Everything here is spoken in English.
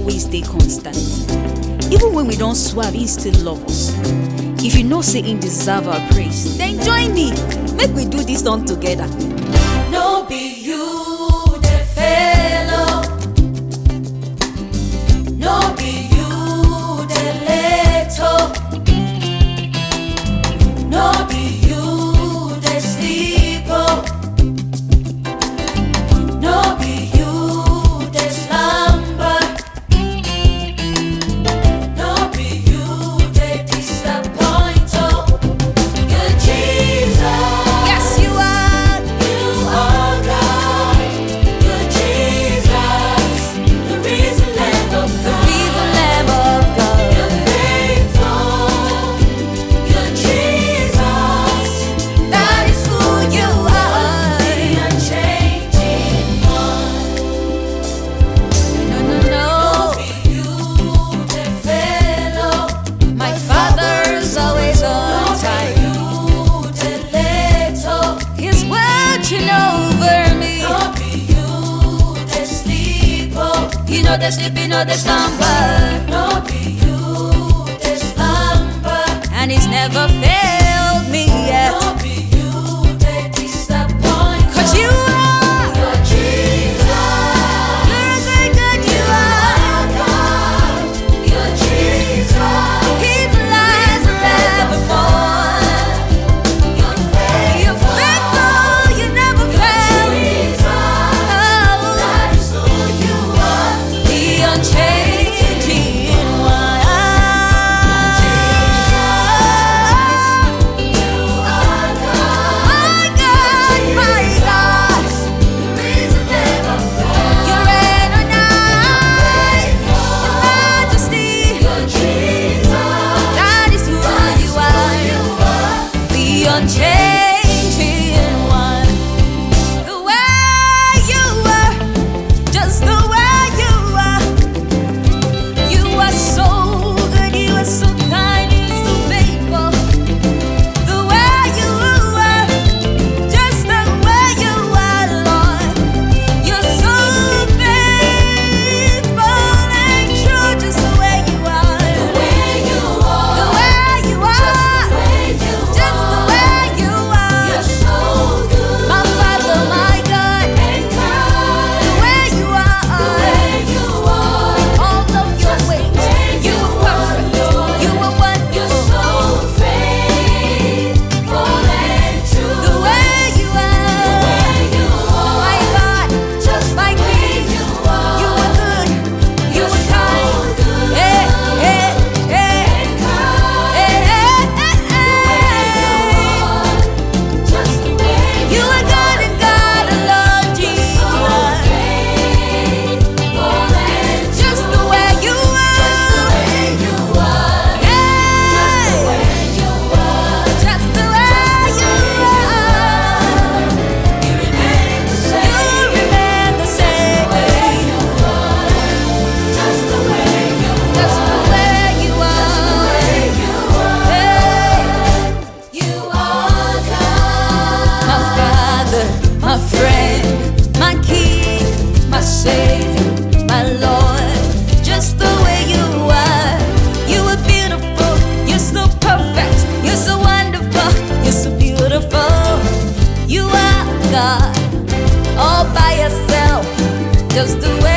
always stay constant. Even when we don't swerve, He still love us. If you know say He deserve our praise, then join me. Make we do this song together. No be you the fellow, no be you the little, no be you the sleeper, no be you the slumber, no be you the disappointer. You're Jesus. Yes, you are. You are God. You're Jesus, the risen Lamb of God. He's the Lamb of God. You're faithful. You're Jesus. That is who you are. The unchanging one. No, no, no. Be you the fellow. My Father's always on time. You the little. He's watching over me. No be you the sleeper. You know the sleep, you know the slumber, No be you the slumber. and He's never failed me yet. No be you the disappointment. 'Cause you are. You're Jesus. You're a good God, you are. God. You're Jesus. He's alive forevermore. You're You're faithful, you never fail. Jesus. Oh, That is who you are. the unchanging one. You are God. My God, my God, The risen Lamb of God. you reign on high. Your majesty, You're Jesus. that is who you are. The unchanging one. The way you are, just the way you are. You are so good, you are so kind, you are so faithful. The way you are, just the way you are, Lord. You're so faithful and true, just the way you are. Where you are. The way you are, Where you just the are. way you are. You're so good. My Father, my God, And kind. the way you Where are. you are. All of your ways, you are perfect, you are You're wonderful. so faithful and true. The way you are, Where you my are. God, Just my King, you are. you are good, you You're are so kind. good. Hey, hey, hey, And kind. hey, hey, hey. Just the way You are God and God alone, Jesus. faithful and Just the way you are, you are. hey, You are. just the way you are. You remain the same. You remain the same way. Just the way you Just the way you are. Hey, You are God. my Father, my friend, my King, my Savior, my Lord. Just the way you are. You are beautiful. You're so perfect. You're so wonderful. You're so beautiful. You are God all by yourself. Just the way